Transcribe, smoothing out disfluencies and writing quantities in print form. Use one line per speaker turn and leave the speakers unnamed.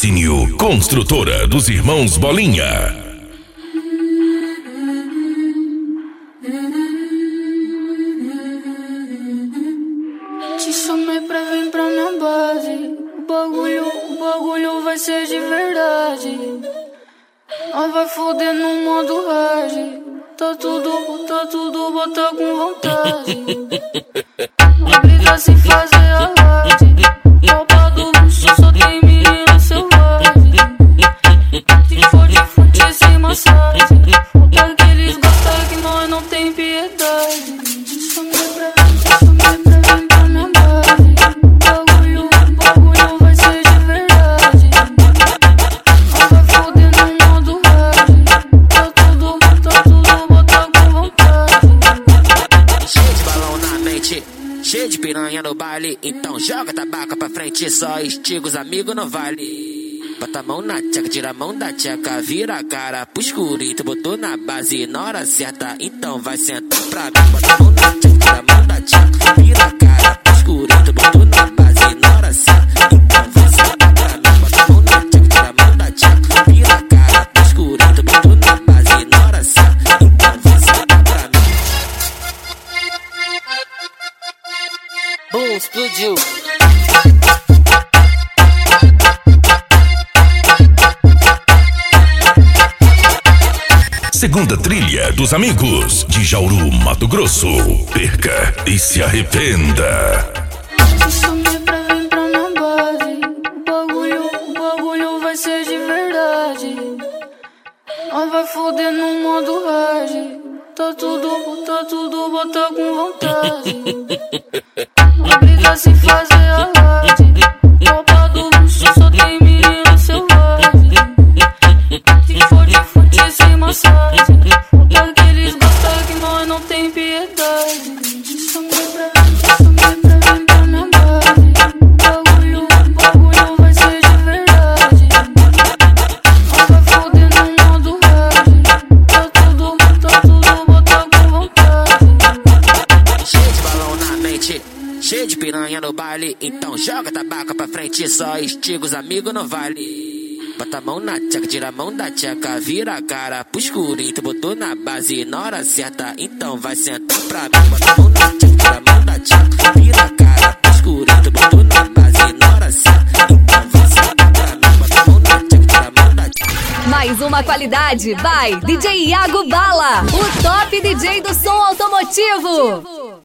Patrocínio Construtora dos Irmãos Bolinha.
Te chamei pra vir pra minha base. O bagulho vai ser de verdade. Nós vai foder no modo hard. Tá tudo, bota com vontade. Não briga se fazer alarde. Copa do luxo só tem menino selvagem. Se for de fute sem massagem, falta que eles gostam que nós não tem piedade. Te chamei pra vir pra minha base. O bagulho vai ser de verdade. Nós vai foder no modo hard. Tá tudo, bota com vontade.
Cheio de balão na mente, cheio de piranha no baile. Então joga tabaco pra frente, só estiga os amigos não vale. Bota a mão na tcheca, tira a mão da tcheca, vira a cara pro escuro e tu botou na base na hora certa. Então vai sentar pra mim. Bota a mão na tcheca, tira a mão da tcheca, vira a cara pro escuro e tu botou na base na hora certa. Então vai sentar pra mim. Bota a mão na tcheca, tira a mão da tcheca, vira a cara pro escuro e tu botou na base na hora certa. Então vai sentar pra mim. Boom, explodiu.
Segunda trilha dos amigos de Jauru, Mato Grosso. Perca e se arrependa.
Te chamei pra vir pra minha base. O bagulho vai ser de verdade. Nós vai foder no modo hard. Tá tudo, bota com vontade. Não briga se fazer alarde. Copa do luxo só tem menino selvagem. Se for de fute sem massagem, falta que eles gostam que nós não tem piedade. Te chamei pra vir pra minha base. O bagulho vai ser de verdade. Nós vai foder no modo hard. Tá tudo, bota com vontade.
Cheio de balão na mente, cheio de piranha no baile. Então joga tabaco pra frente, só estiga os amigos não vale. Bota a mão na tcheca, tira a mão da tcheca, vira a cara pro escuro e tu botou na base na hora certa. Então vai sentar pra mim. Bota a mão na tcheca, tira a mão da tcheca, vira a cara pro escuro e tu botou na base na hora certa. Então vai sentar pra mim. Bota a mão na tcheca, tira a mão da tcheca.
Mais uma qualidade by DJ Iago Bala, o top DJ do som automotivo.